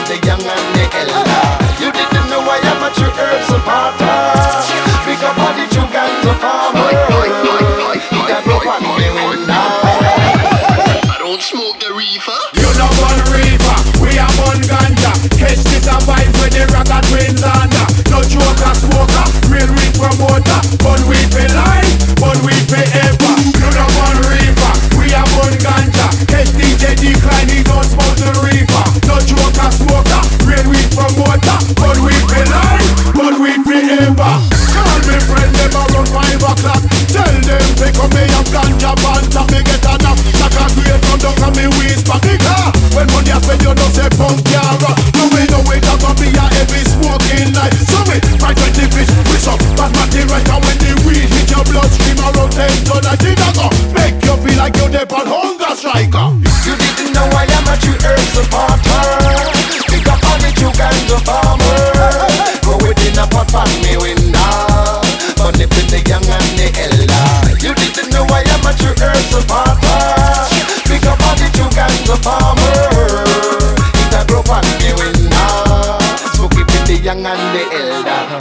the young and the elder. You didn't know I am a true herb supporter. Pick up all the true guns of farmer. He got no one me window. I don't smoke the reefer. You know one reefer, we are one ganja. Catch this a vibe with the rocket twins under. No joker smoker, real weed promoter. Bun weed for life, bun weed forever. You know one reefer, we are one ganja. Catch DJ Decline, he don't smoke the reefer. No joker smoker, real weed promoter. Bun weed for life, bun weed forever. Call me friend, them around 5 o'clock. Tell them they come me up ganja banta. Me get enough, like a great from down and me whisper. Because when money I spend, you don't say punk yara. No way, no way, that gon' be a heavy smoking night. So me, right when the fish, we suck bad material. And when the weed hit your bloodstream around 10 ton, I think that gon' make you feel like you're dead on hunger striker. You didn't know I am a true herb supporter. Pick up all the true guns of farmer. Go within a pot pan me window. Money for the young and the elder. You didn't know I am a true herb supporter. Pick up all the true guns of farmer. It a grow pan me window. Smoke it with the young and the elder.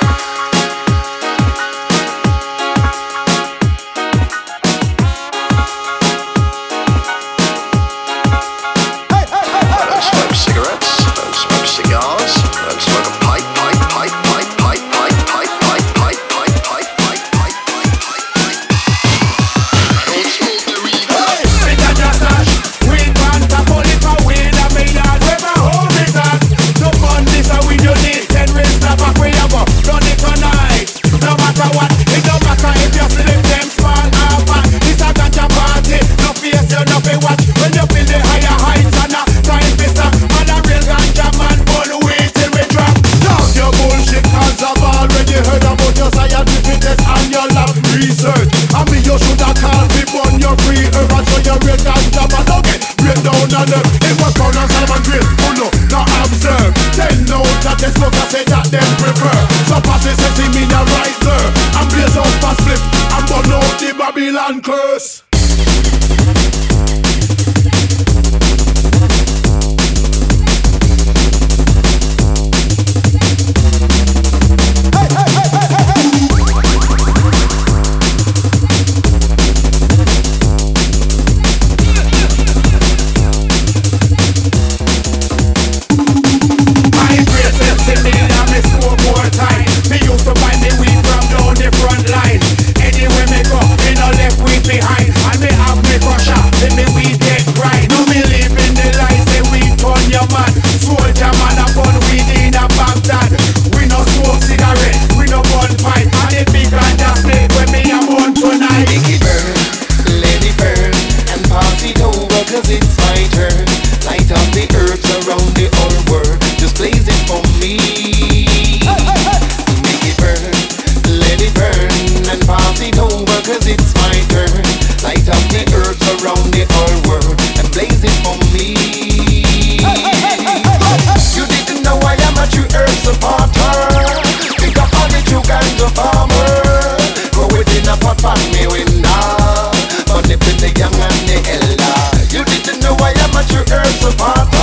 Don't smoke cigarettes, don't smoke cigars, don't smoke a pipe. I don't smoke the reefer. Hey, it a just dash. Weed banta, pull it for weed and me yard. Where my home is at. No fun this a weed you need. 10 rings the back we have up. Done it tonight. No matter what, it don't matter if you slip them small or fat. It's a ganja party. No face you no pay watch. When you feel the higher heights and a time to stop. And a real ganja man pull weed till we drop. Talk your bullshit cause I've already heard about your scientific test and your lab research. I mean you shoulda called me on your free herb and show your real ganja man. Okay, break down on them. It was found on Simon Grill. Oh no, not observe. 10 notes that the smoker say that them prefer. So pass it, say me a right there. And blaze out fast flip and burn out the Babylon curse. Behind and me have me crusher, then me weed get right. No me live in the lies, say we turn your man. Soldier man a burn weed in a Baghdad. We no smoke cigarette, we no burn pipe. And the big ganja snake when me a burn tonight. Make it burn, let it burn, and pass it over 'cause it's my turn. Light up the herbs around the whole world, just blaze it for me. Make it burn, let it burn, and pass it over 'cause it's my turn. Light up the herbs around the whole world and blaze it for me. You didn't know I am a true herb supporter. Pick up all the true kinds of farmer. Go within a pot pan me window. Money for the young and the elder. You didn't know I am a true herb supporter.